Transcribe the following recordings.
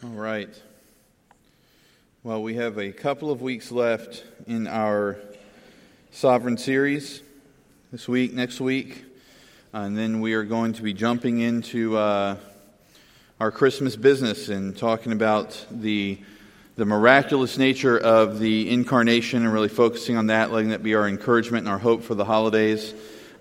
All right. Well, we have a couple of weeks left in our Sovereign series, this week, next week, and then we are going to be jumping into our Christmas business and talking about the miraculous nature of the incarnation and really focusing on that, letting that be our encouragement and our hope for the holidays.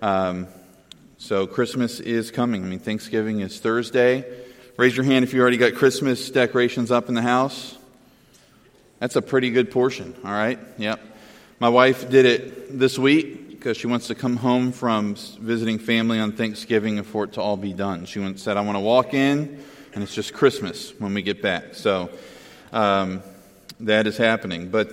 So Christmas is coming. Thanksgiving is Thursday. Raise your hand if you already got Christmas decorations up in the house. That's a pretty good portion, all right? Yep. My wife did it this week because she wants to come home from visiting family on Thanksgiving and for it to all be done. She said, I want to walk in, and it's just Christmas when we get back. So that is happening. But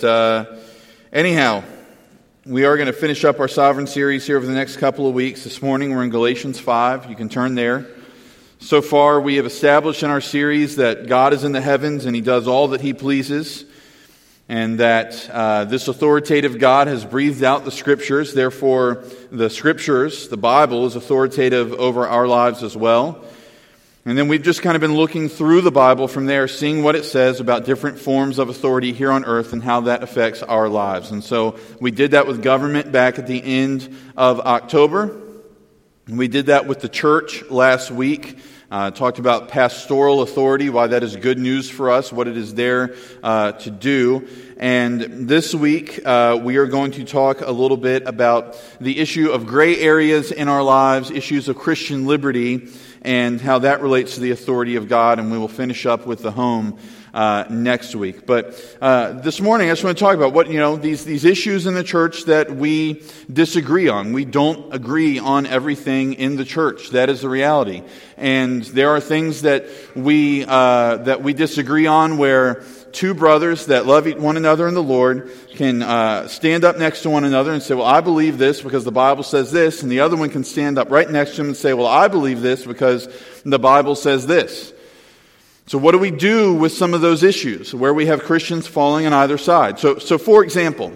anyhow, we are going to finish up our Sovereign series here over the next couple of weeks. This morning we're in Galatians 5. You can turn there. So far we have established in our series that God is in the heavens and He does all that He pleases, and that this authoritative God has breathed out the Scriptures. Therefore, the Scriptures, the Bible, is authoritative over our lives as well. And then we've just kind of been looking through the Bible from there, seeing what it says about different forms of authority here on earth and how that affects our lives. And so we did that with government back at the end of October. We did that with the church last week. Talked about pastoral authority, why that is good news for us, what it is there to do. And this week, we are going to talk a little bit about the issue of gray areas in our lives, issues of Christian liberty, and how that relates to the authority of God. And we will finish up with the home next week. But this morning, I just want to talk about what these issues in the church that we disagree on. We don't agree on everything in the church. That is the reality. And there are things that we disagree on where two brothers that love one another in the Lord can stand up next to one another and say, well, I believe this because the Bible says this. And the other one can stand up right next to him and say, well, I believe this because the Bible says this. So what do we do with some of those issues where we have Christians falling on either side? So for example,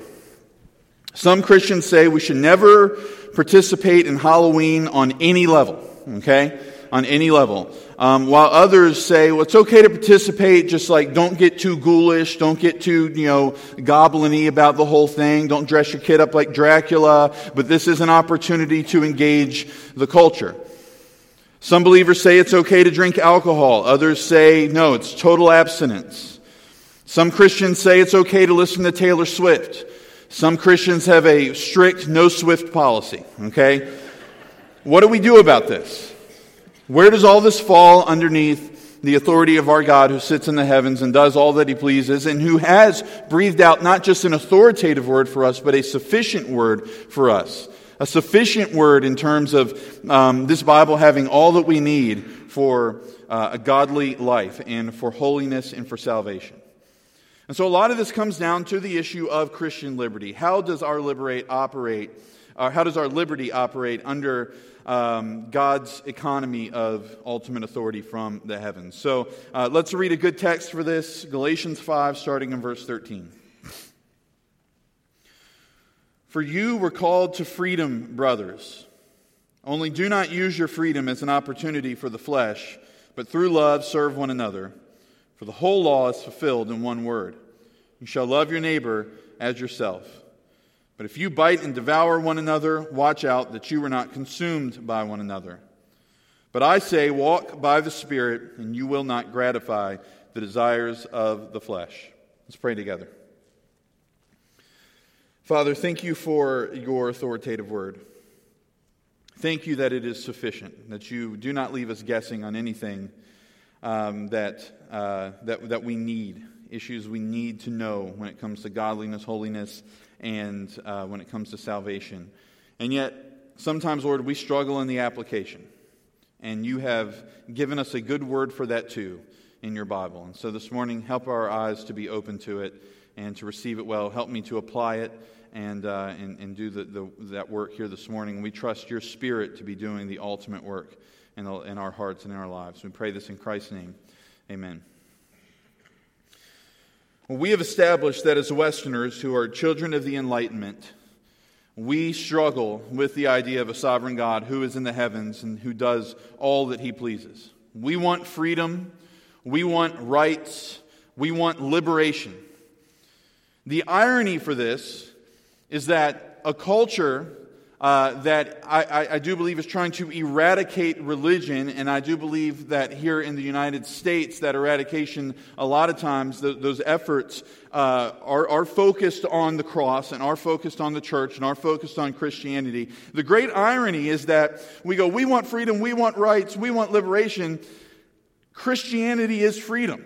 some Christians say we should never participate in Halloween on any level, okay? On any level. While others say, well, it's okay to participate, just like don't get too ghoulish, don't get too, goblin-y about the whole thing, don't dress your kid up like Dracula, but this is an opportunity to engage the culture. Some believers say it's okay to drink alcohol. Others say, no, it's total abstinence. Some Christians say it's okay to listen to Taylor Swift. Some Christians have a strict no Swift policy, okay? What do we do about this? Where does all this fall underneath the authority of our God who sits in the heavens and does all that He pleases and who has breathed out not just an authoritative word for us, but a sufficient word for us? A sufficient word in terms of this Bible having all that we need for a godly life and for holiness and for salvation. And so a lot of this comes down to the issue of Christian liberty. How does our liberty operate under God's economy of ultimate authority from the heavens? So let's read a good text for this. Galatians 5, starting in verse 13. For you were called to freedom, brothers. Only do not use your freedom as an opportunity for the flesh, but through love serve one another. For the whole law is fulfilled in one word. You shall love your neighbor as yourself. But if you bite and devour one another, watch out that you are not consumed by one another. But I say, walk by the Spirit, and you will not gratify the desires of the flesh. Let's pray together. Father, thank you for your authoritative word. Thank you that it is sufficient, that you do not leave us guessing on anything that we need, issues we need to know when it comes to godliness, holiness, and when it comes to salvation. And yet, sometimes, Lord, we struggle in the application. And you have given us a good word for that too in your Bible. And so this morning, help our eyes to be open to it and to receive it well. Help me to apply it and do that work here this morning. We trust your Spirit to be doing the ultimate work in our hearts and in our lives. We pray this in Christ's name. Amen. Well, we have established that as Westerners who are children of the Enlightenment, we struggle with the idea of a sovereign God who is in the heavens and who does all that He pleases. We want freedom. We want rights. We want liberation. The irony for this is that a culture that I do believe is trying to eradicate religion, and I do believe that here in the United States, that eradication, a lot of times, those efforts are focused on the cross, and are focused on the church, and are focused on Christianity. The great irony is that we go, we want freedom, we want rights, we want liberation. Christianity is freedom.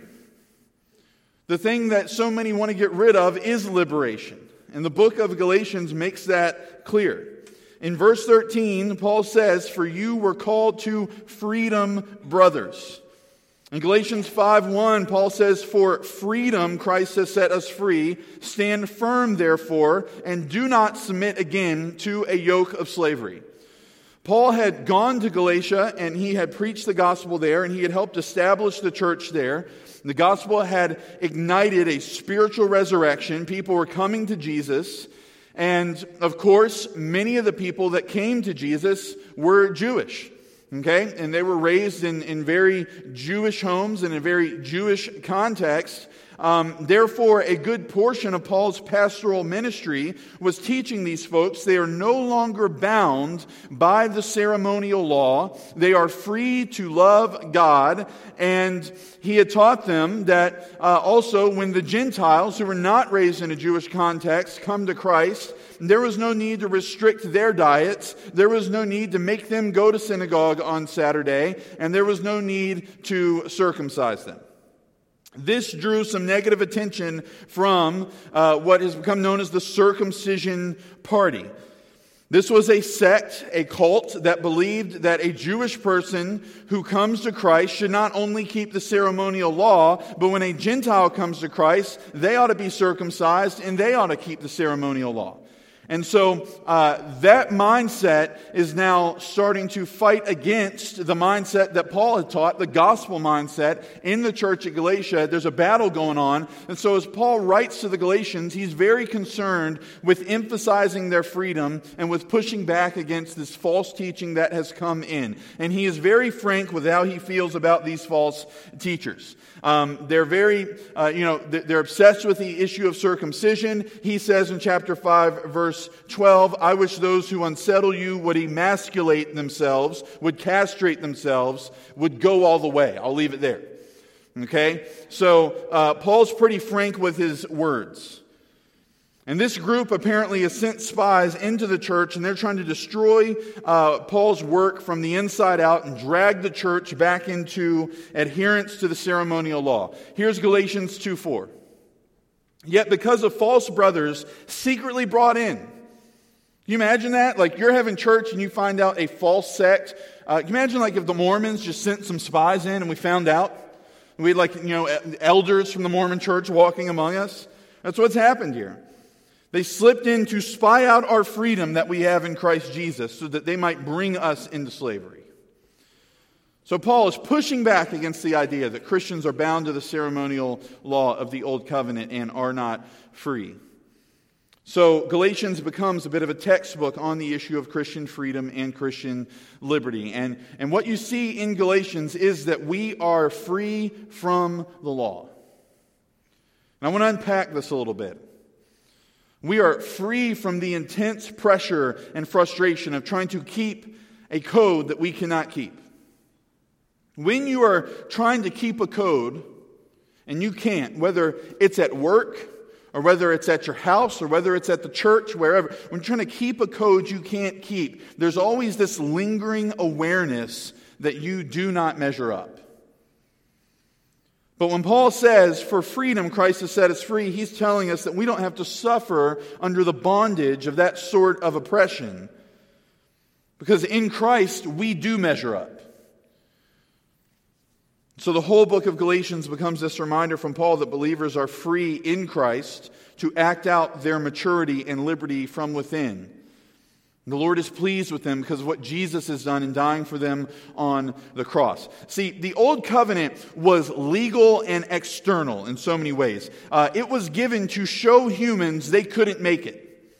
The thing that so many want to get rid of is liberation. And the book of Galatians makes that clear. In verse 13, Paul says, "For you were called to freedom, brothers." In Galatians 5:1, Paul says, "For freedom Christ has set us free. Stand firm, therefore, and do not submit again to a yoke of slavery." Paul had gone to Galatia, and he had preached the gospel there, and he had helped establish the church there. The gospel had ignited a spiritual resurrection. People were coming to Jesus. And, of course, many of the people that came to Jesus were Jewish. Okay? And they were raised in very Jewish homes, in a very Jewish context. Therefore, a good portion of Paul's pastoral ministry was teaching these folks they are no longer bound by the ceremonial law. They are free to love God. And he had taught them that also when the Gentiles, who were not raised in a Jewish context, come to Christ, there was no need to restrict their diets. There was no need to make them go to synagogue on Saturday. And there was no need to circumcise them. This drew some negative attention from what has become known as the circumcision party. This was a sect, a cult, that believed that a Jewish person who comes to Christ should not only keep the ceremonial law, but when a Gentile comes to Christ, they ought to be circumcised and they ought to keep the ceremonial law. And so that mindset is now starting to fight against the mindset that Paul had taught, the gospel mindset in the church at Galatia. There's a battle going on. And so as Paul writes to the Galatians, he's very concerned with emphasizing their freedom and with pushing back against this false teaching that has come in. And he is very frank with how he feels about these false teachers. They're very, they're obsessed with the issue of circumcision. He says in chapter 5, verse 12, "I wish those who unsettle you would emasculate themselves, would castrate themselves, would go all the way." I'll leave it there. Okay? So, Paul's pretty frank with his words. And this group apparently has sent spies into the church, and they're trying to destroy Paul's work from the inside out and drag the church back into adherence to the ceremonial law. Here's Galatians 2:4. "Yet because of false brothers secretly brought in." Can you imagine that? Like you're having church and you find out a false sect. Can you imagine like if the Mormons just sent some spies in and we found out? We had elders from the Mormon church walking among us. That's what's happened here. They slipped in to spy out our freedom that we have in Christ Jesus so that they might bring us into slavery. So Paul is pushing back against the idea that Christians are bound to the ceremonial law of the Old Covenant and are not free. So Galatians becomes a bit of a textbook on the issue of Christian freedom and Christian liberty. And what you see in Galatians is that we are free from the law. And I want to unpack this a little bit. We are free from the intense pressure and frustration of trying to keep a code that we cannot keep. When you are trying to keep a code and you can't, whether it's at work or whether it's at your house or whether it's at the church, wherever, when you're trying to keep a code you can't keep, there's always this lingering awareness that you do not measure up. But when Paul says, "For freedom Christ has set us free," he's telling us that we don't have to suffer under the bondage of that sort of oppression. Because in Christ, we do measure up. So the whole book of Galatians becomes this reminder from Paul that believers are free in Christ to act out their maturity and liberty from within. The Lord is pleased with them because of what Jesus has done in dying for them on the cross. See, the Old Covenant was legal and external in so many ways. It was given to show humans they couldn't make it.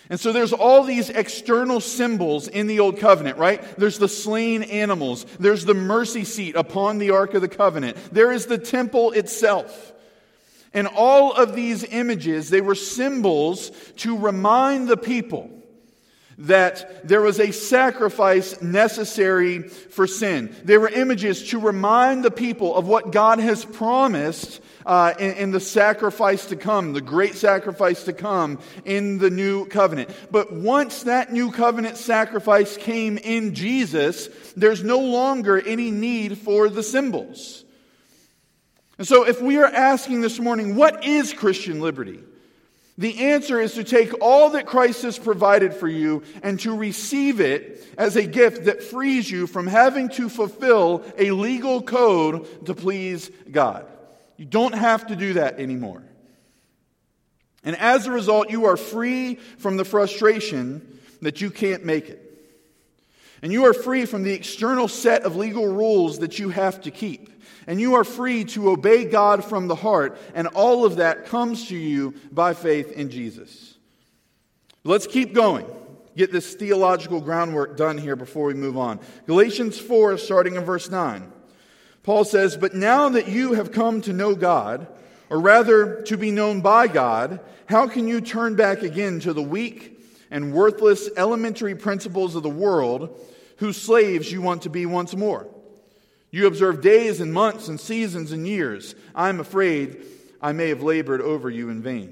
And so there's all these external symbols in the Old Covenant, right? There's the slain animals. There's the mercy seat upon the Ark of the Covenant. There is the temple itself. And all of these images, they were symbols to remind the people that there was a sacrifice necessary for sin. They were images to remind the people of what God has promised in the sacrifice to come, the great sacrifice to come in the new covenant. But once that new covenant sacrifice came in Jesus, there's no longer any need for the symbols. And so if we are asking this morning, what is Christian liberty? The answer is to take all that Christ has provided for you and to receive it as a gift that frees you from having to fulfill a legal code to please God. You don't have to do that anymore. And as a result, you are free from the frustration that you can't make it. And you are free from the external set of legal rules that you have to keep. And you are free to obey God from the heart. And all of that comes to you by faith in Jesus. Let's keep going. Get this theological groundwork done here before we move on. Galatians 4, starting in verse 9. Paul says, "But now that you have come to know God, or rather to be known by God, how can you turn back again to the weak and worthless elementary principles of the world, whose slaves you want to be once more? You observe days and months and seasons and years. I am afraid I may have labored over you in vain."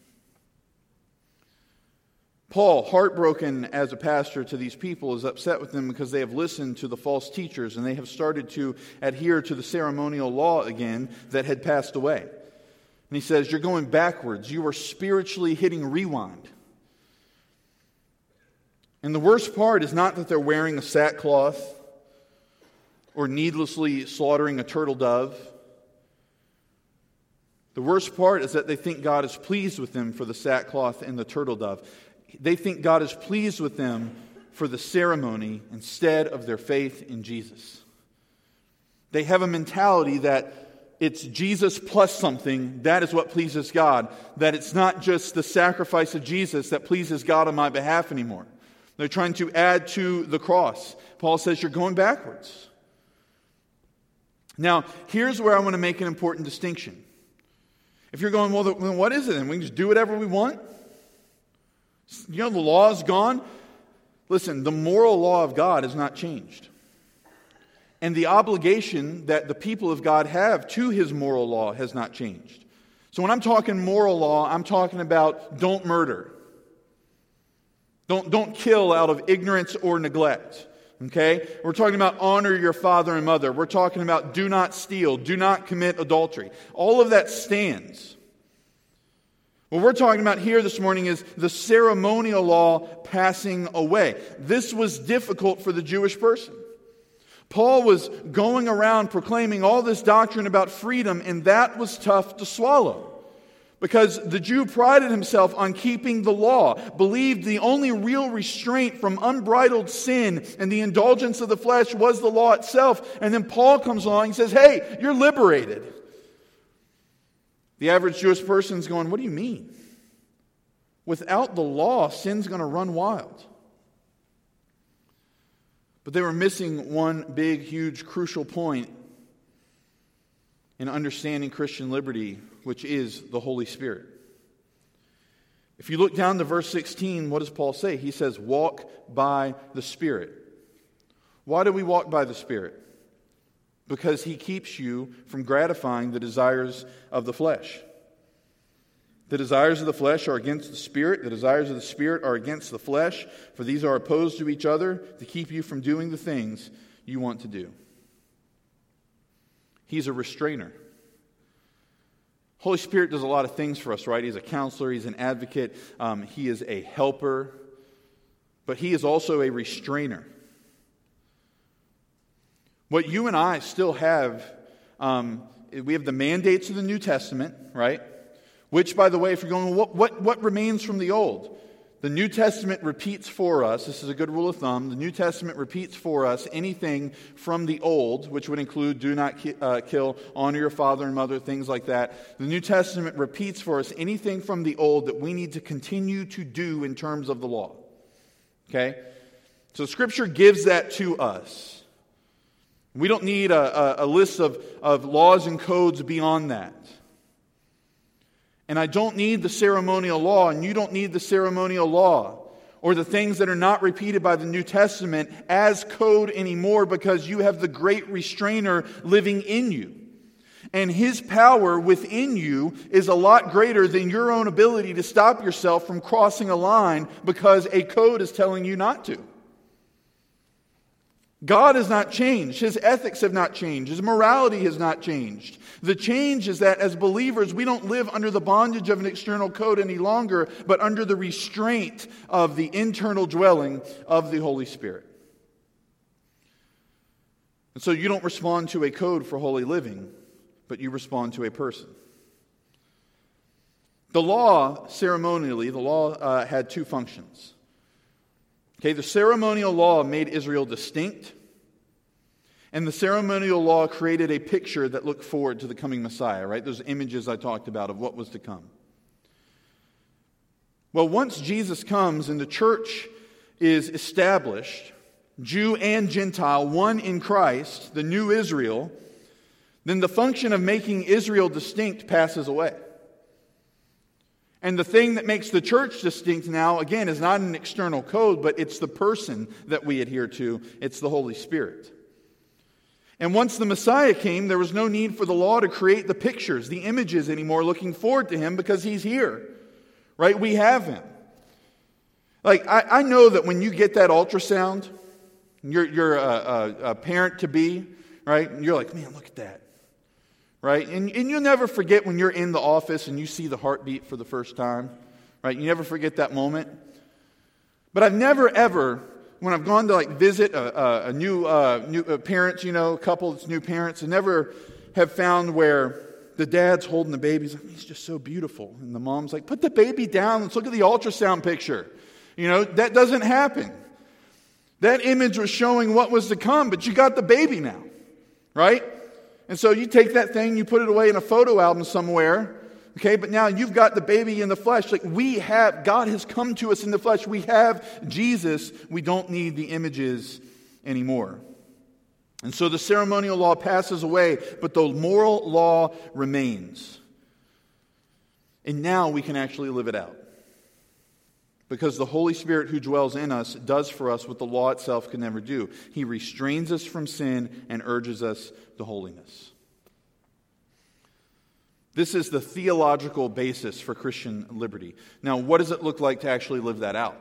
Paul, heartbroken as a pastor to these people, is upset with them because they have listened to the false teachers and they have started to adhere to the ceremonial law again that had passed away. And he says, you're going backwards. You are spiritually hitting rewind. And the worst part is not that they're wearing a sackcloth or needlessly slaughtering a turtle dove. The worst part is that they think God is pleased with them for the sackcloth and the turtle dove. They think God is pleased with them for the ceremony instead of their faith in Jesus. They have a mentality that it's Jesus plus something, that is what pleases God. That it's not just the sacrifice of Jesus that pleases God on my behalf anymore. They're trying to add to the cross. Paul says you're going backwards. Now, here's where I want to make an important distinction. If you're going, well, then what is it then? We can just do whatever we want? You know, the law is gone. Listen, the moral law of God has not changed. And the obligation that the people of God have to His moral law has not changed. So when I'm talking moral law, I'm talking about don't murder. Don't kill out of ignorance or neglect. Okay? We're talking about honor your father and mother. We're talking about do not steal. Do not commit adultery. All of that stands. What we're talking about here this morning is the ceremonial law passing away. This was difficult for the Jewish person. Paul was going around proclaiming all this doctrine about freedom, and that was tough to swallow. Because the Jew prided himself on keeping the law, believed the only real restraint from unbridled sin and the indulgence of the flesh was the law itself. And then Paul comes along and says, hey, you're liberated. The average Jewish person is going, what do you mean? Without the law, sin's going to run wild. But they were missing one big, huge, crucial point in understanding Christian liberty, which is the Holy Spirit. If you look down to verse 16, what does Paul say? He says, walk by the Spirit. Why do we walk by the Spirit? Because He keeps you from gratifying the desires of the flesh. The desires of the flesh are against the Spirit. The desires of the Spirit are against the flesh. For these are opposed to each other to keep you from doing the things you want to do. He's a restrainer. Holy Spirit does a lot of things for us, right? He's a counselor. He's an advocate. He is a helper. But He is also a restrainer. What you and I still have, we have the mandates of the New Testament, right? Which, by the way, if you're going, what remains from the Old? The New Testament repeats for us, this is a good rule of thumb, the New Testament repeats for us anything from the Old, which would include do not kill, honor your father and mother, things like that. The New Testament repeats for us anything from the Old that we need to continue to do in terms of the law. Okay? So Scripture gives that to us. We don't need a list of laws and codes beyond that. And I don't need the ceremonial law, and you don't need the ceremonial law or the things that are not repeated by the New Testament as code anymore, because you have the great restrainer living in you. And His power within you is a lot greater than your own ability to stop yourself from crossing a line because a code is telling you not to. God has not changed. His ethics have not changed. His morality has not changed. The change is that as believers, we don't live under the bondage of an external code any longer, but under the restraint of the internal dwelling of the Holy Spirit. And so you don't respond to a code for holy living, but you respond to a person. The law, ceremonially, had two functions. Okay, the ceremonial law made Israel distinct, and the ceremonial law created a picture that looked forward to the coming Messiah, right? Those images I talked about of what was to come. Well, once Jesus comes and the church is established, Jew and Gentile, one in Christ, the new Israel, then the function of making Israel distinct passes away. And the thing that makes the church distinct now, again, is not an external code, but it's the person that we adhere to. It's the Holy Spirit. And once the Messiah came, there was no need for the law to create the pictures, the images anymore, looking forward to Him, because He's here. Right? We have Him. Like, I know that when you get that ultrasound, you're a parent-to-be, right? And you're like, man, look at that. Right? And you'll never forget when you're in the office and you see the heartbeat for the first time. Right? You never forget that moment. But I've never ever, when I've gone to visit a new parents, a couple that's new parents, I never have found where the dad's holding the baby. He's just so beautiful. And the mom's like, put the baby down. Let's look at the ultrasound picture. That doesn't happen. That image was showing what was to come, but you got the baby now. Right? And so you take that thing, you put it away in a photo album somewhere, okay? But now you've got the baby in the flesh. God has come to us in the flesh. We have Jesus. We don't need the images anymore. And so the ceremonial law passes away, but the moral law remains. And now we can actually live it out. Because the Holy Spirit who dwells in us does for us what the law itself can never do. He restrains us from sin and urges us to holiness. This is the theological basis for Christian liberty. Now, what does it look like to actually live that out?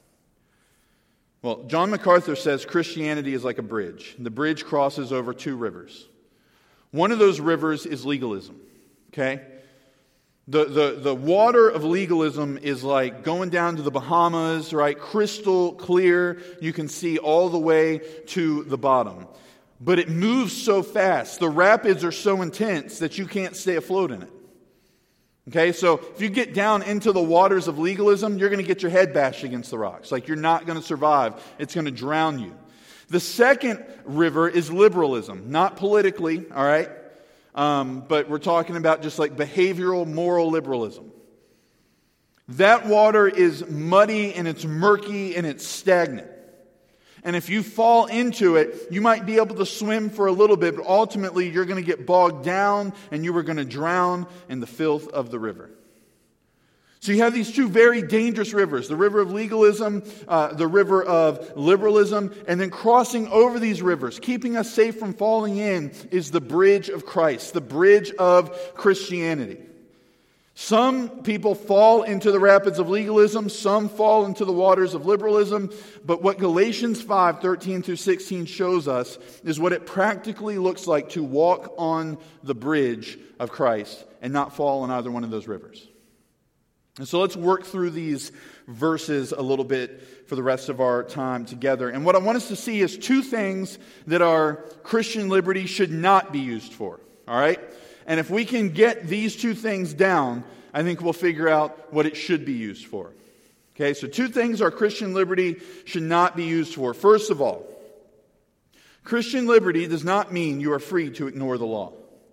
Well, John MacArthur says Christianity is like a bridge. The bridge crosses over two rivers. One of those rivers is legalism. Okay? The water of legalism is like going down to the Bahamas, right? Crystal clear. You can see all the way to the bottom. But it moves so fast. The rapids are so intense that you can't stay afloat in it. Okay, so if you get down into the waters of legalism, you're going to get your head bashed against the rocks. You're not going to survive. It's going to drown you. The second river is liberalism. Not politically, all right? But we're talking about just behavioral, moral liberalism. That water is muddy and it's murky and it's stagnant. And if you fall into it, you might be able to swim for a little bit, but ultimately you're going to get bogged down and you are going to drown in the filth of the river. So you have these two very dangerous rivers, the river of legalism, the river of liberalism, and then crossing over these rivers, keeping us safe from falling in, is the bridge of Christ, the bridge of Christianity. Some people fall into the rapids of legalism, some fall into the waters of liberalism, but what Galatians 5:13 through 16 shows us is what it practically looks like to walk on the bridge of Christ and not fall in either one of those rivers. And so let's work through these verses a little bit for the rest of our time together. And what I want us to see is two things that our Christian liberty should not be used for. All right? And if we can get these two things down, I think we'll figure out what it should be used for. Okay, so two things our Christian liberty should not be used for. First of all, Christian liberty does not mean you are free to ignore the law.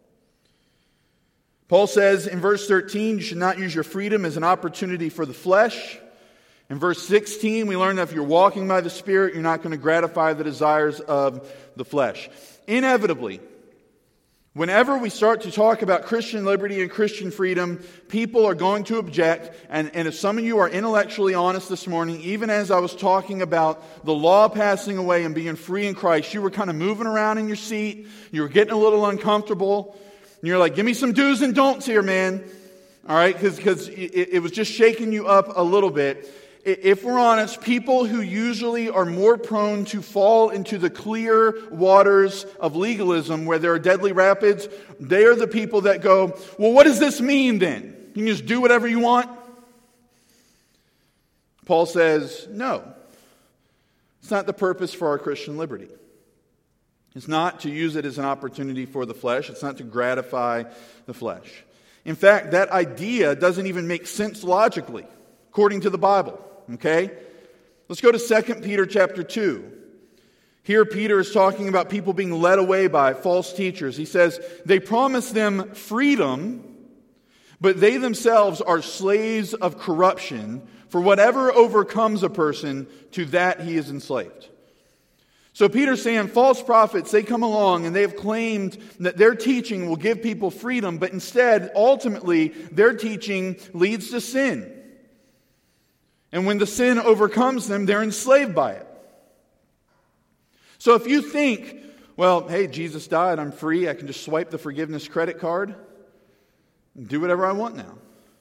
Paul says in verse 13, you should not use your freedom as an opportunity for the flesh. In verse 16, we learn that if you're walking by the Spirit, you're not going to gratify the desires of the flesh. Inevitably, whenever we start to talk about Christian liberty and Christian freedom, people are going to object. And if some of you are intellectually honest this morning, even as I was talking about the law passing away and being free in Christ, you were kind of moving around in your seat. You were getting a little uncomfortable. And you're like, give me some do's and don'ts here, man. All right, because it was just shaking you up a little bit. If we're honest, people who usually are more prone to fall into the clear waters of legalism where there are deadly rapids, they are the people that go, well, what does this mean then? You can just do whatever you want? Paul says, no. It's not the purpose for our Christian liberty. It's not to use it as an opportunity for the flesh. It's not to gratify the flesh. In fact, that idea doesn't even make sense logically, according to the Bible. Okay? Let's go to 2 Peter chapter 2. Here Peter is talking about people being led away by false teachers. He says, they promise them freedom, but they themselves are slaves of corruption. For whatever overcomes a person, to that he is enslaved. So Peter's saying false prophets, they come along and they have claimed that their teaching will give people freedom, but instead, ultimately, their teaching leads to sin. And when the sin overcomes them, they're enslaved by it. So if you think, well, hey, Jesus died, I'm free, I can just swipe the forgiveness credit card and do whatever I want now.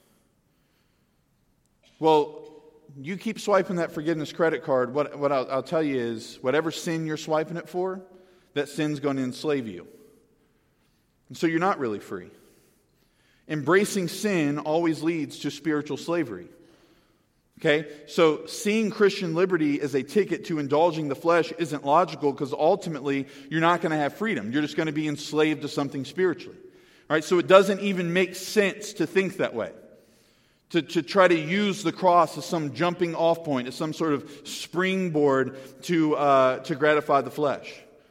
Well, you keep swiping that forgiveness credit card, what I'll tell you is, whatever sin you're swiping it for, that sin's going to enslave you. And so you're not really free. Embracing sin always leads to spiritual slavery. Okay? So seeing Christian liberty as a ticket to indulging the flesh isn't logical because ultimately you're not going to have freedom. You're just going to be enslaved to something spiritually. All right? So it doesn't even make sense to think that way. To try to use the cross as some jumping off point, as some sort of springboard to gratify the flesh.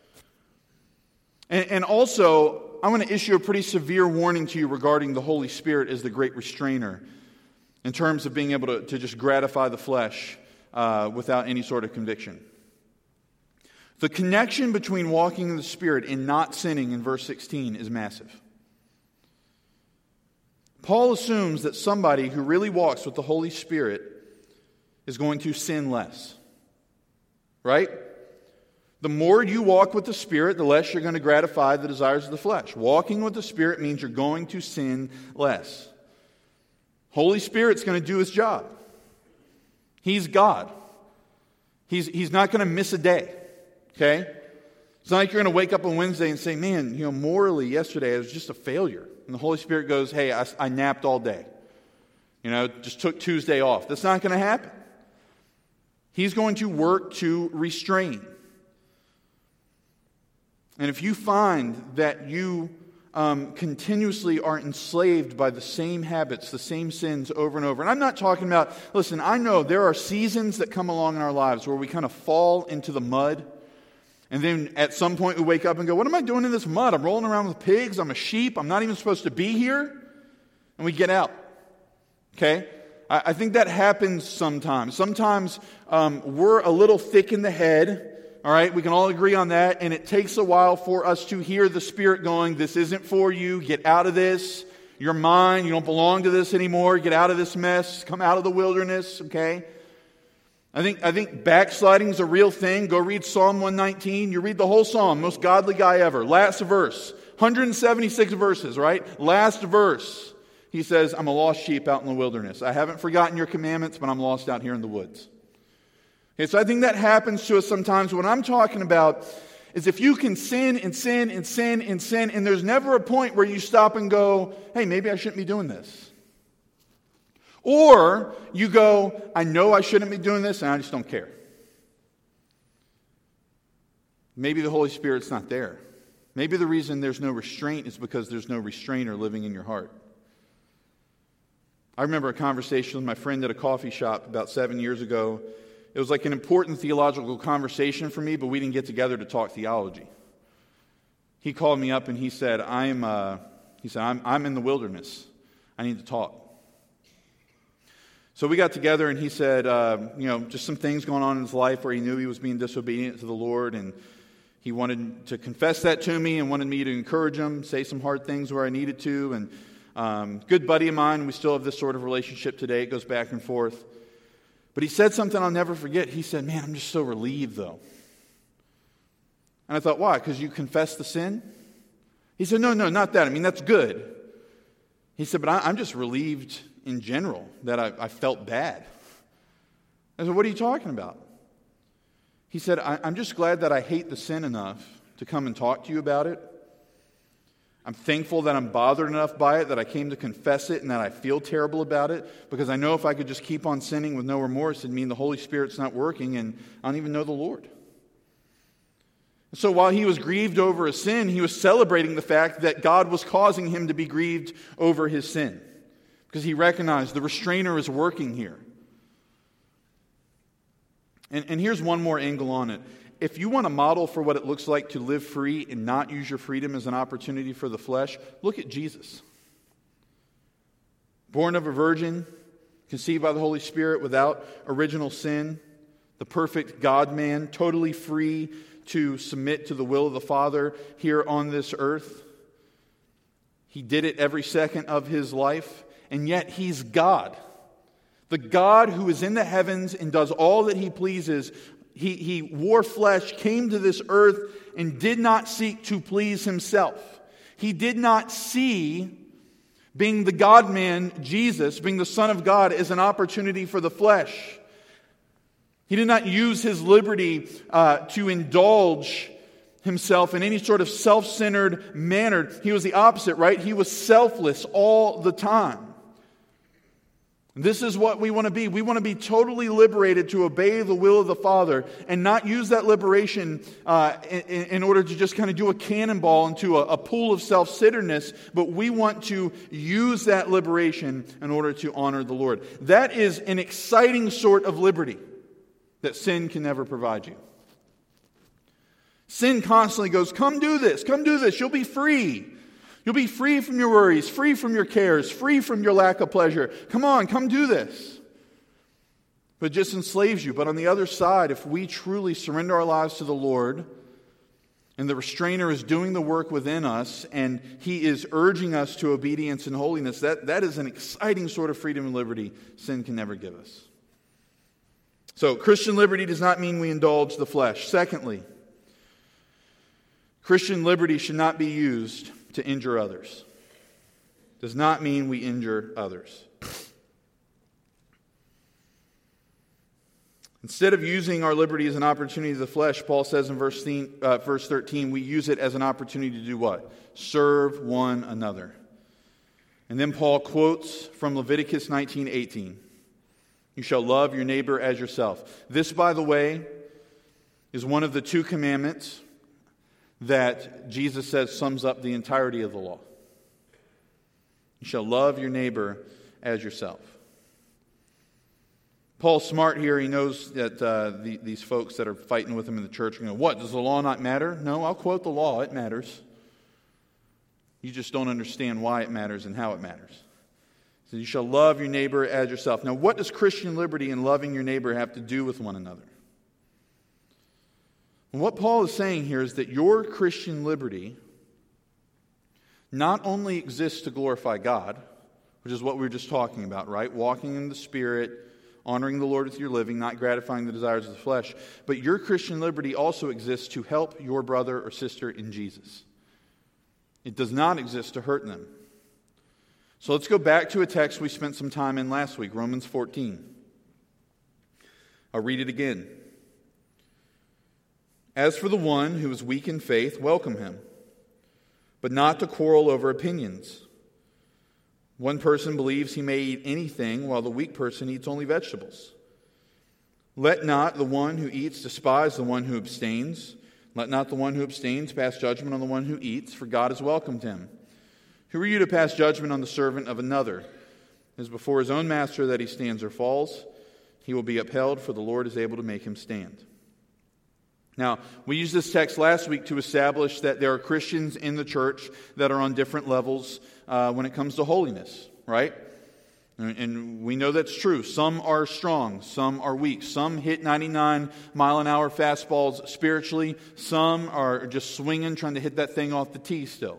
And also, I want to issue a pretty severe warning to you regarding the Holy Spirit as the great restrainer in terms of being able to just gratify the flesh without any sort of conviction. The connection between walking in the Spirit and not sinning in verse 16 is massive. Paul assumes that somebody who really walks with the Holy Spirit is going to sin less. Right? The more you walk with the Spirit, the less you're going to gratify the desires of the flesh. Walking with the Spirit means you're going to sin less. Holy Spirit's going to do His job. He's God. He's not going to miss a day. Okay? It's not like you're going to wake up on Wednesday and say, man, morally yesterday I was just a failure. And the Holy Spirit goes, hey, I napped all day. Just took Tuesday off. That's not going to happen. He's going to work to restrain. And if you find that you continuously are enslaved by the same habits, the same sins over and over. And I'm not talking about, listen, I know there are seasons that come along in our lives where we kind of fall into the mud. And then at some point we wake up and go, what am I doing in this mud? I'm rolling around with pigs. I'm a sheep. I'm not even supposed to be here. And we get out. Okay? I think that happens sometimes. Sometimes we're a little thick in the head. All right? We can all agree on that. And it takes a while for us to hear the Spirit going, this isn't for you. Get out of this. You're mine. You don't belong to this anymore. Get out of this mess. Come out of the wilderness. Okay? I think backsliding is a real thing. Go read Psalm 119. You read the whole psalm. Most godly guy ever. Last verse. 176 verses, right? Last verse. He says, I'm a lost sheep out in the wilderness. I haven't forgotten your commandments, but I'm lost out here in the woods. Okay, so I think that happens to us sometimes. What I'm talking about is if you can sin and sin and sin and sin, and there's never a point where you stop and go, hey, maybe I shouldn't be doing this. Or you go, I know I shouldn't be doing this, and I just don't care. Maybe the Holy Spirit's not there. Maybe the reason there's no restraint is because there's no restrainer living in your heart. I remember a conversation with my friend at a coffee shop about 7 years ago. It was like an important theological conversation for me, but we didn't get together to talk theology. He called me up and he said, I'm in the wilderness. I need to talk. So we got together and he said, just some things going on in his life where he knew he was being disobedient to the Lord, and he wanted to confess that to me and wanted me to encourage him, say some hard things where I needed to. And good buddy of mine, we still have this sort of relationship today. It goes back and forth. But he said something I'll never forget. He said, "Man, I'm just so relieved, though." And I thought, why? Because you confessed the sin? He said, no, not that. I mean, that's good. He said, but I'm just relieved in general that I felt bad. I said, what are you talking about? He said, I'm just glad that I hate the sin enough to come and talk to you about it. I'm thankful that I'm bothered enough by it that I came to confess it and that I feel terrible about it, because I know if I could just keep on sinning with no remorse, it'd mean the Holy Spirit's not working and I don't even know the Lord. So while he was grieved over a sin, he was celebrating the fact that God was causing him to be grieved over his sin, because he recognized the restrainer is working here. And here's one more angle on it. If you want a model for what it looks like to live free and not use your freedom as an opportunity for the flesh, look at Jesus. Born of a virgin, conceived by the Holy Spirit without original sin, the perfect God-man, totally free to submit to the will of the Father here on this earth. He did it every second of his life, and yet he's God. The God who is in the heavens and does all that he pleases. He wore flesh, came to this earth, and did not seek to please himself. He did not see being the God-man, Jesus, being the Son of God, as an opportunity for the flesh. He did not use his liberty to indulge himself in any sort of self-centered manner. He was the opposite, right? He was selfless all the time. This is what we want to be. We want to be totally liberated to obey the will of the Father and not use that liberation in order to just kind of do a cannonball into a pool of self-centeredness, but we want to use that liberation in order to honor the Lord. That is an exciting sort of liberty that sin can never provide you. Sin constantly goes, come do this, you'll be free. You'll be free from your worries, free from your cares, free from your lack of pleasure. Come on, come do this. But it just enslaves you. But on the other side, if we truly surrender our lives to the Lord, and the restrainer is doing the work within us, and he is urging us to obedience and holiness, that is an exciting sort of freedom and liberty sin can never give us. So, Christian liberty does not mean we indulge the flesh. Secondly, Christian liberty should not be used to injure others. Does not mean we injure others. Instead of using our liberty as an opportunity of the flesh, Paul says in verse 13, we use it as an opportunity to do what? Serve one another. And then Paul quotes from Leviticus 19:18. You shall love your neighbor as yourself. This, by the way, is one of the two commandments that Jesus says sums up the entirety of the law. You shall love your neighbor as yourself. Paul's smart here. He knows that these folks that are fighting with him in the church are going, what, does the law not matter? No, I'll quote the law. It matters. You just don't understand why it matters and how it matters. So you shall love your neighbor as yourself. Now, what does Christian liberty and loving your neighbor have to do with one another? And what Paul is saying here is that your Christian liberty not only exists to glorify God, which is what we were just talking about, right? Walking in the Spirit, honoring the Lord with your living, not gratifying the desires of the flesh. But your Christian liberty also exists to help your brother or sister in Jesus. It does not exist to hurt them. So let's go back to a text we spent some time in last week, Romans 14. I'll read it again. As for the one who is weak in faith, welcome him, but not to quarrel over opinions. One person believes he may eat anything, while the weak person eats only vegetables. Let not the one who eats despise the one who abstains. Let not the one who abstains pass judgment on the one who eats, for God has welcomed him. Who are you to pass judgment on the servant of another? It is before his own master that he stands or falls. He will be upheld, for the Lord is able to make him stand. Now, we used this text last week to establish that there are Christians in the church that are on different levels when it comes to holiness, right? And we know that's true. Some are strong, some are weak. Some hit 99-mile-an-hour fastballs spiritually. Some are just swinging, trying to hit that thing off the tee still.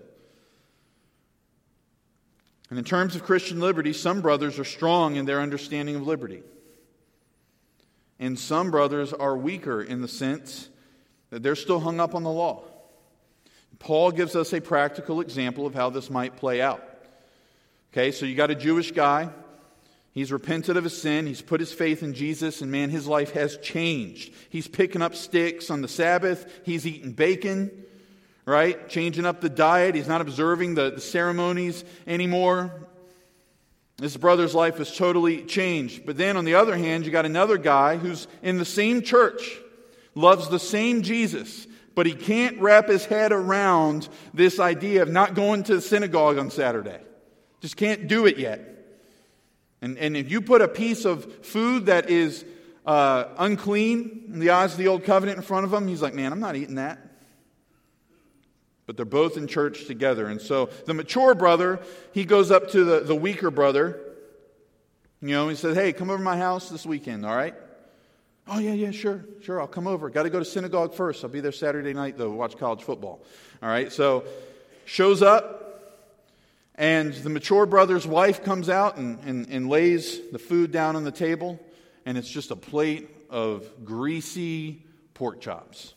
And in terms of Christian liberty, some brothers are strong in their understanding of liberty. And some brothers are weaker in the sense that they're still hung up on the law. Paul gives us a practical example of how this might play out. Okay, so you got a Jewish guy. He's repented of his sin. He's put his faith in Jesus, and man, his life has changed. He's picking up sticks on the Sabbath. He's eating bacon, right? Changing up the diet. He's not observing the ceremonies anymore. This brother's life has totally changed. But then on the other hand, you got another guy who's in the same church, loves the same Jesus, but he can't wrap his head around this idea of not going to the synagogue on Saturday. Just can't do it yet. And if you put a piece of food that is unclean in the eyes of the old covenant in front of him, he's like, man, I'm not eating that. But they're both in church together. And so the mature brother, he goes up to the weaker brother. He says, hey, come over to my house this weekend, all right? Oh, yeah, sure, I'll come over. Got to go to synagogue first. I'll be there Saturday night, though, watch college football. All right, so shows up, and the mature brother's wife comes out and lays the food down on the table, and it's just a plate of greasy pork chops.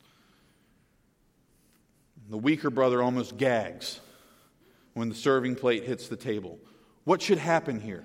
The weaker brother almost gags when the serving plate hits the table. What should happen here?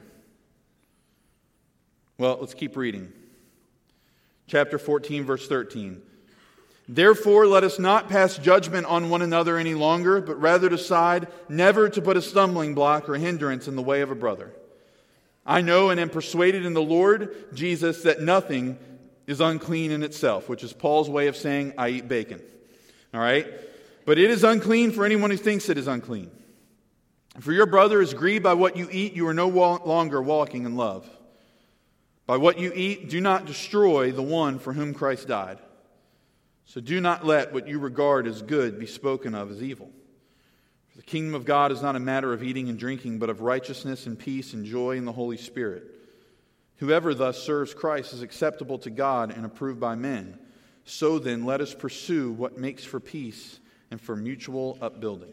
Well, let's keep reading. Chapter 14, verse 13. Therefore, let us not pass judgment on one another any longer, but rather decide never to put a stumbling block or hindrance in the way of a brother. I know and am persuaded in the Lord Jesus that nothing is unclean in itself, which is Paul's way of saying, I eat bacon. All right? But it is unclean for anyone who thinks it is unclean. For your brother is grieved by what you eat, you are no longer walking in love. By what you eat, do not destroy the one for whom Christ died. So do not let what you regard as good be spoken of as evil. For the kingdom of God is not a matter of eating and drinking, but of righteousness and peace and joy in the Holy Spirit. Whoever thus serves Christ is acceptable to God and approved by men. So then, let us pursue what makes for peace and for mutual upbuilding.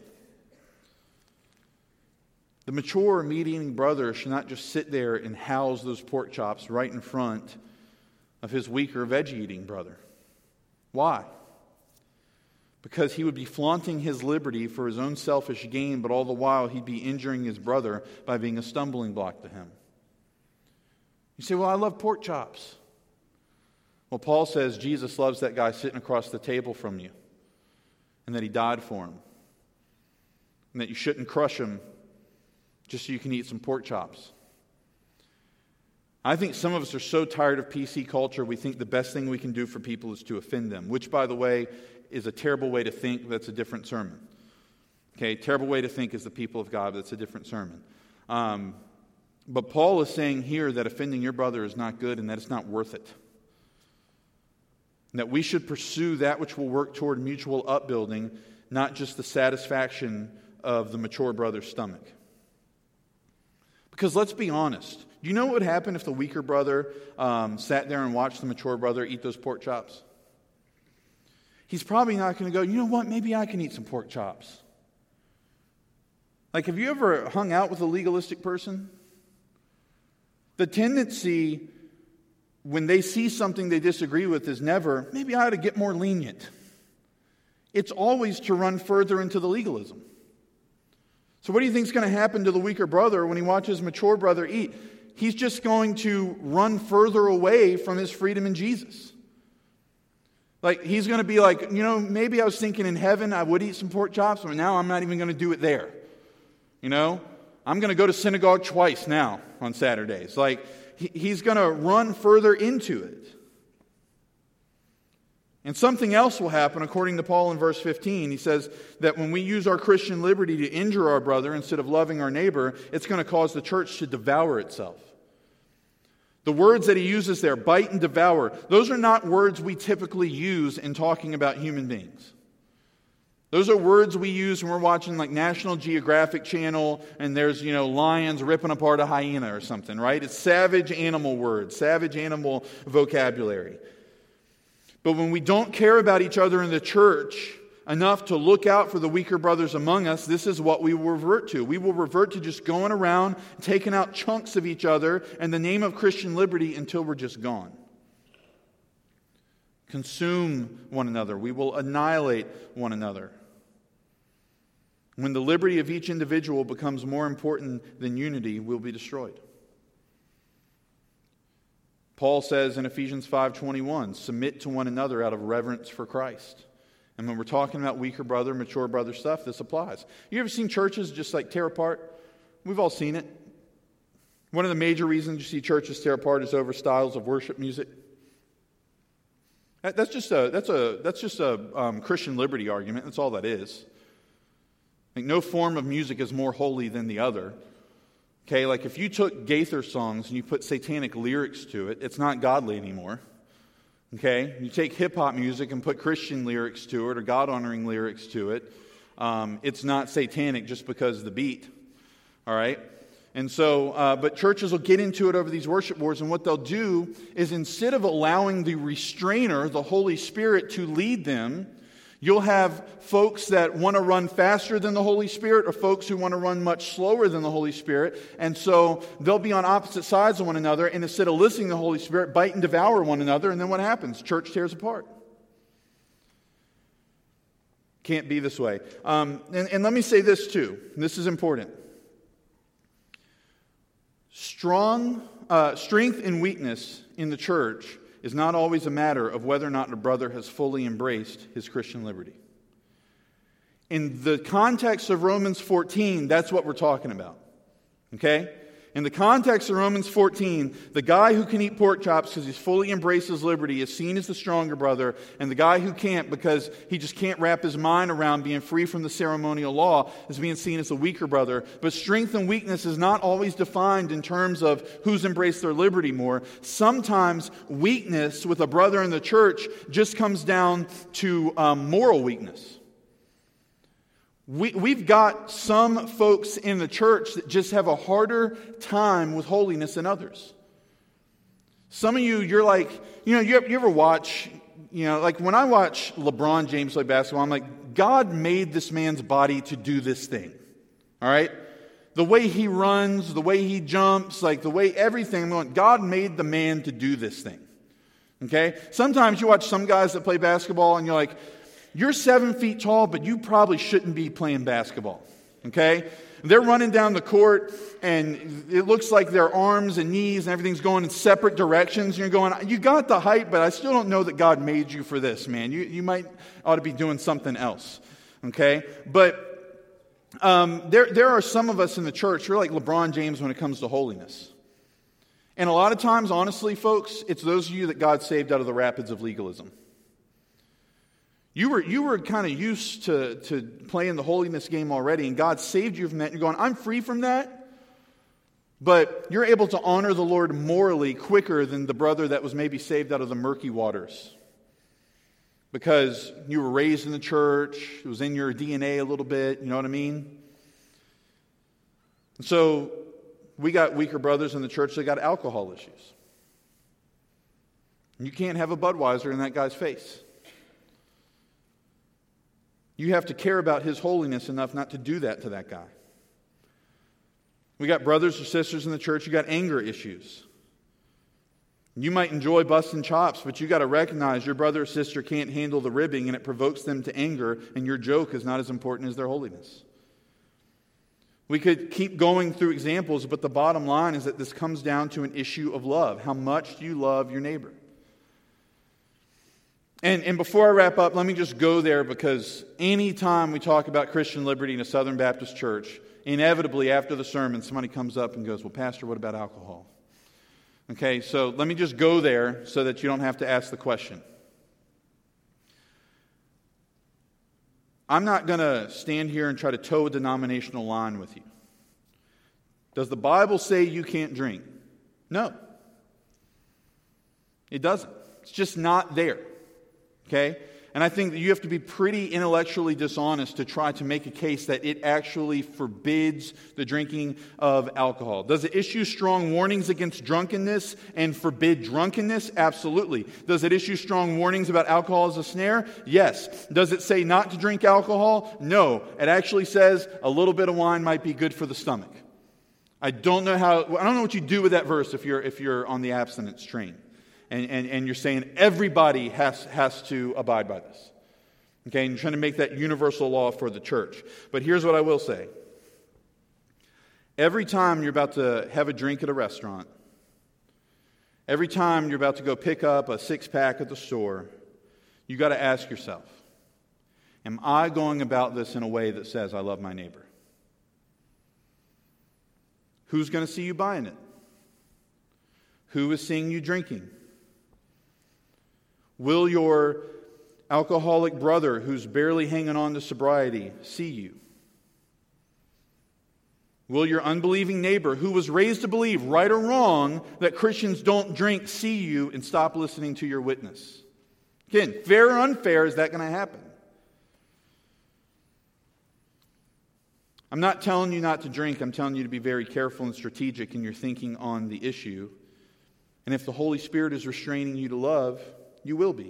The mature, meat-eating brother should not just sit there and house those pork chops right in front of his weaker, veggie-eating brother. Why? Because he would be flaunting his liberty for his own selfish gain, but all the while he'd be injuring his brother by being a stumbling block to him. You say, well, I love pork chops. Well, Paul says Jesus loves that guy sitting across the table from you, and that he died for him, and that you shouldn't crush him just so you can eat some pork chops. I think some of us are so tired of PC culture, we think the best thing we can do for people is to offend them, which, by the way, is a terrible way to think. That's a different sermon. Okay, terrible way to think is the people of God. That's a different sermon. But Paul is saying here that offending your brother is not good and that it's not worth it. And that we should pursue that which will work toward mutual upbuilding, not just the satisfaction of the mature brother's stomach. Because let's be honest. Do you know what would happen if the weaker brother sat there and watched the mature brother eat those pork chops? He's probably not going to go, you know what, maybe I can eat some pork chops. Like, have you ever hung out with a legalistic person? The tendency when they see something they disagree with is never, maybe I ought to get more lenient. It's always to run further into the legalism. So what do you think is going to happen to the weaker brother when he watches mature brother eat? He's just going to run further away from his freedom in Jesus. Like, he's going to be like, you know, maybe I was thinking in heaven I would eat some pork chops, but now I'm not even going to do it there. You know, I'm going to go to synagogue twice now on Saturdays. Like, he's going to run further into it. And something else will happen, according to Paul in verse 15. He says that when we use our Christian liberty to injure our brother instead of loving our neighbor, it's going to cause the church to devour itself. The words that he uses there, bite and devour, those are not words we typically use in talking about human beings. Those are words we use when we're watching like National Geographic Channel and there's, lions ripping apart a hyena or something, right? It's savage animal words, savage animal vocabulary. But when we don't care about each other in the church enough to look out for the weaker brothers among us, this is what we will revert to. We will revert to just going around, taking out chunks of each other in the name of Christian liberty until we're just gone. Consume one another. We will annihilate one another. When the liberty of each individual becomes more important than unity, we'll be destroyed. Paul says in Ephesians 5:21, submit to one another out of reverence for Christ. And when we're talking about weaker brother, mature brother stuff, this applies. You ever seen churches just like tear apart? We've all seen it. One of the major reasons you see churches tear apart is over styles of worship music. That's just a Christian liberty argument. That's all that is. Like no form of music is more holy than the other. Okay, like if you took Gaither songs and you put satanic lyrics to it, it's not godly anymore. Okay, you take hip-hop music and put Christian lyrics to it or God-honoring lyrics to it, it's not satanic just because of the beat. All right? And so, but churches will get into it over these worship wars, and what they'll do is instead of allowing the restrainer, the Holy Spirit, to lead them, you'll have folks that want to run faster than the Holy Spirit or folks who want to run much slower than the Holy Spirit. And so they'll be on opposite sides of one another, and instead of listening to the Holy Spirit, bite and devour one another. And then what happens? Church tears apart. Can't be this way. And let me say this too. This is important. Strength and weakness in the church is not always a matter of whether or not a brother has fully embraced his Christian liberty. In the context of Romans 14, that's what we're talking about. Okay? In the context of Romans 14, the guy who can eat pork chops because he's fully embraced his liberty is seen as the stronger brother, and the guy who can't because he just can't wrap his mind around being free from the ceremonial law is being seen as the weaker brother. But strength and weakness is not always defined in terms of who's embraced their liberty more. Sometimes weakness with a brother in the church just comes down to moral weakness. We've got some folks in the church that just have a harder time with holiness than others. Some of you, you're like, you ever watch, like when I watch LeBron James play basketball, I'm like, God made this man's body to do this thing. All right? The way he runs, the way he jumps, like the way everything, I'm going, God made the man to do this thing. Okay? Sometimes you watch some guys that play basketball and you're like, you're 7 feet tall, but you probably shouldn't be playing basketball, okay? They're running down the court, and it looks like their arms and knees and everything's going in separate directions. And you're going, you got the height, but I still don't know that God made you for this, man. You might ought to be doing something else, okay? But there are some of us in the church, we're like LeBron James when it comes to holiness. And a lot of times, honestly, folks, it's those of you that God saved out of the rapids of legalism. You were kind of used to playing the holiness game already, and God saved you from that. And you're going, I'm free from that. But you're able to honor the Lord morally quicker than the brother that was maybe saved out of the murky waters. Because you were raised in the church, it was in your DNA a little bit, you know what I mean? And so we got weaker brothers in the church that got alcohol issues. And you can't have a Budweiser in that guy's face. You have to care about his holiness enough not to do that to that guy. We got brothers or sisters in the church, you got anger issues. You might enjoy busting chops, but you got to recognize your brother or sister can't handle the ribbing and it provokes them to anger, and your joke is not as important as their holiness. We could keep going through examples, but the bottom line is that this comes down to an issue of love. How much do you love your neighbor? And before I wrap up, let me just go there, because anytime we talk about Christian liberty in a Southern Baptist church, inevitably after the sermon, somebody comes up and goes, well, Pastor, what about alcohol? Okay, so let me just go there so that you don't have to ask the question. I'm not going to stand here and try to toe a denominational line with you. Does the Bible say you can't drink? No. It doesn't. It's just not there. Okay? And I think that you have to be pretty intellectually dishonest to try to make a case that it actually forbids the drinking of alcohol. Does it issue strong warnings against drunkenness and forbid drunkenness? Absolutely. Does it issue strong warnings about alcohol as a snare? Yes. Does it say not to drink alcohol? No. It actually says a little bit of wine might be good for the stomach. I don't know what you do with that verse if you're on the abstinence train. And you're saying everybody has to abide by this. Okay, and you're trying to make that universal law for the church. But here's what I will say. Every time you're about to have a drink at a restaurant, every time you're about to go pick up a six-pack at the store, you got to ask yourself, am I going about this in a way that says I love my neighbor? Who's going to see you buying it? Who is seeing you drinking? Will your alcoholic brother who's barely hanging on to sobriety see you? Will your unbelieving neighbor who was raised to believe, right or wrong, that Christians don't drink see you and stop listening to your witness? Again, fair or unfair, is that going to happen? I'm not telling you not to drink. I'm telling you to be very careful and strategic in your thinking on the issue. And if the Holy Spirit is restraining you to love, you will be.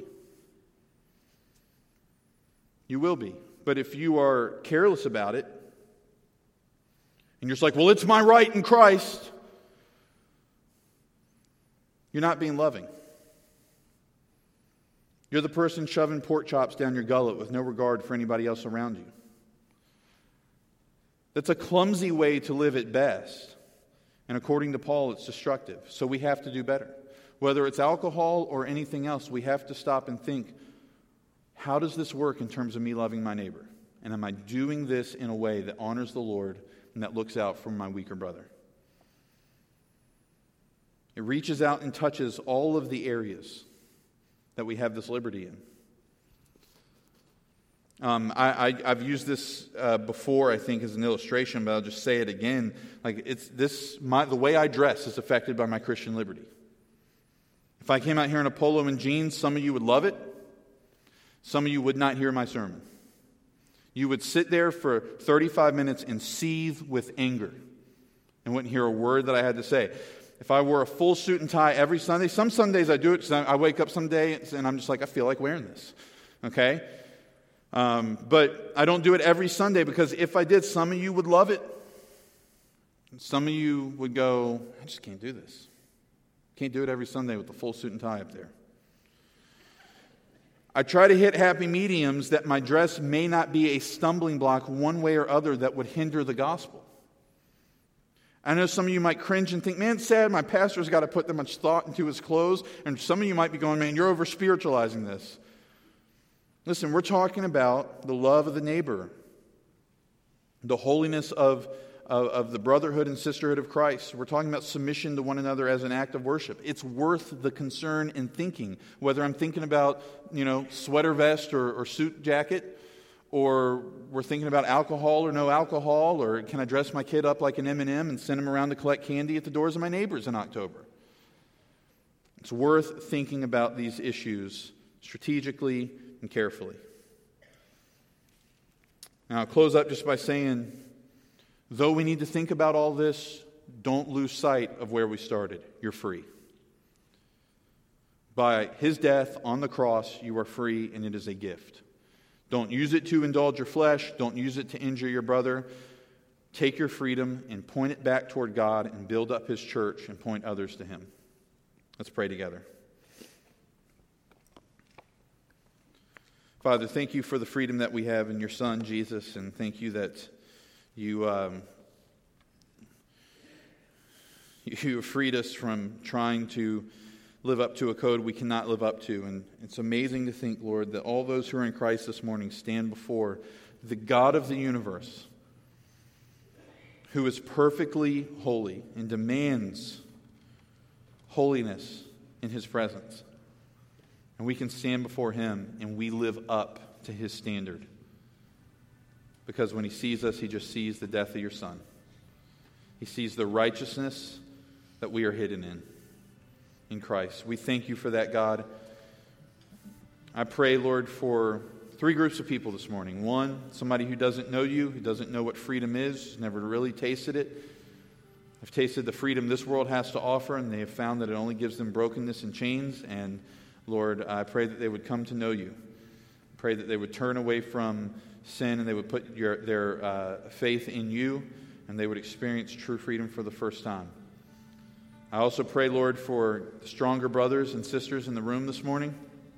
You will be. But if you are careless about it, and you're just like, well, it's my right in Christ, you're not being loving. You're the person shoving pork chops down your gullet with no regard for anybody else around you. That's a clumsy way to live at best. And according to Paul, it's destructive. So we have to do better. Whether it's alcohol or anything else, we have to stop and think, how does this work in terms of me loving my neighbor? And am I doing this in a way that honors the Lord and that looks out for my weaker brother? It reaches out and touches all of the areas that we have this liberty in. I've used this before, I think, as an illustration, but I'll just say it again. Like the way I dress is affected by my Christian liberty. If I came out here in a polo and jeans, some of you would love it. Some of you would not hear my sermon. You would sit there for 35 minutes and seethe with anger and wouldn't hear a word that I had to say. If I wore a full suit and tie every Sunday, some Sundays I do it because I wake up some day and I'm just like, I feel like wearing this. Okay? But I don't do it every Sunday because if I did, some of you would love it. Some of you would go, I just can't do this. Can't do it every Sunday with the full suit and tie up there. I try to hit happy mediums that my dress may not be a stumbling block one way or other that would hinder the gospel. I know some of you might cringe and think, man, it's sad my pastor's got to put that much thought into his clothes. And some of you might be going, man, you're over-spiritualizing this. Listen, we're talking about the love of the neighbor, the holiness of the brotherhood and sisterhood of Christ. We're talking about submission to one another as an act of worship. It's worth the concern in thinking, whether I'm thinking about, sweater vest or suit jacket, or we're thinking about alcohol or no alcohol, or can I dress my kid up like an M&M and send him around to collect candy at the doors of my neighbors in October. It's worth thinking about these issues strategically and carefully. Now, I'll close up just by saying, though we need to think about all this, don't lose sight of where we started. You're free. By His death on the cross, you are free, and it is a gift. Don't use it to indulge your flesh. Don't use it to injure your brother. Take your freedom and point it back toward God and build up His church and point others to Him. Let's pray together. Father, thank you for the freedom that we have in your Son, Jesus, and thank you that you freed us from trying to live up to a code we cannot live up to. And it's amazing to think, Lord, that all those who are in Christ this morning stand before the God of the universe, who is perfectly holy and demands holiness in His presence. And we can stand before Him and we live up to His standard. because when he sees us, he just sees the death of your Son. He sees the righteousness that we are hidden in Christ. We thank you for that, God. I pray, Lord, for 3 groups of people this morning. One, somebody who doesn't know you, who doesn't know what freedom is, never really tasted it. Have tasted the freedom this world has to offer, and they have found that it only gives them brokenness and chains. And Lord, I pray that they would come to know you. I pray that they would turn away from sin and they would put their faith in you, and they would experience true freedom for the first time. I also pray, Lord, for stronger brothers and sisters in the room this morning.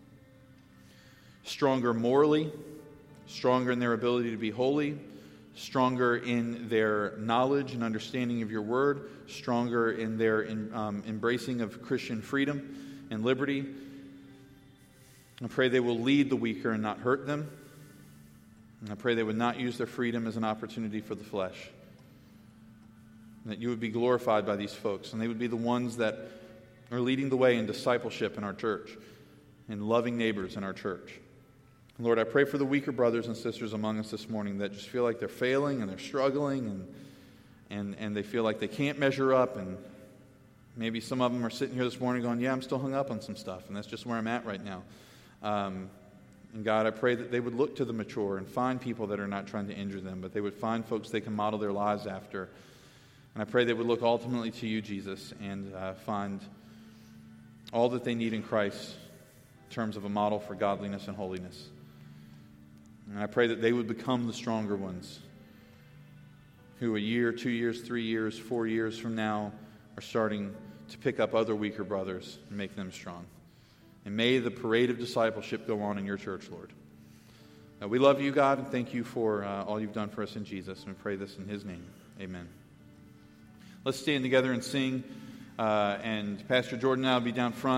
Stronger morally, stronger in their ability to be holy, stronger in their knowledge and understanding of your word, stronger in their embracing of Christian freedom and liberty. I pray they will lead the weaker and not hurt them. And I pray they would not use their freedom as an opportunity for the flesh. And that you would be glorified by these folks, and they would be the ones that are leading the way in discipleship in our church, in loving neighbors in our church. Lord, I pray for the weaker brothers and sisters among us this morning that just feel like they're failing and they're struggling and they feel like they can't measure up, and maybe some of them are sitting here this morning going, yeah, I'm still hung up on some stuff, and that's just where I'm at right now. And God, I pray that they would look to the mature and find people that are not trying to injure them, but they would find folks they can model their lives after. And I pray they would look ultimately to you, Jesus, and find all that they need in Christ in terms of a model for godliness and holiness. And I pray that they would become the stronger ones who a year, 2 years, 3 years, 4 years from now are starting to pick up other weaker brothers and make them strong. And may the parade of discipleship go on in your church, Lord. We love you, God, and thank you for all you've done for us in Jesus. And we pray this in his name. Amen. Let's stand together and sing. And Pastor Jordan and I will be down front.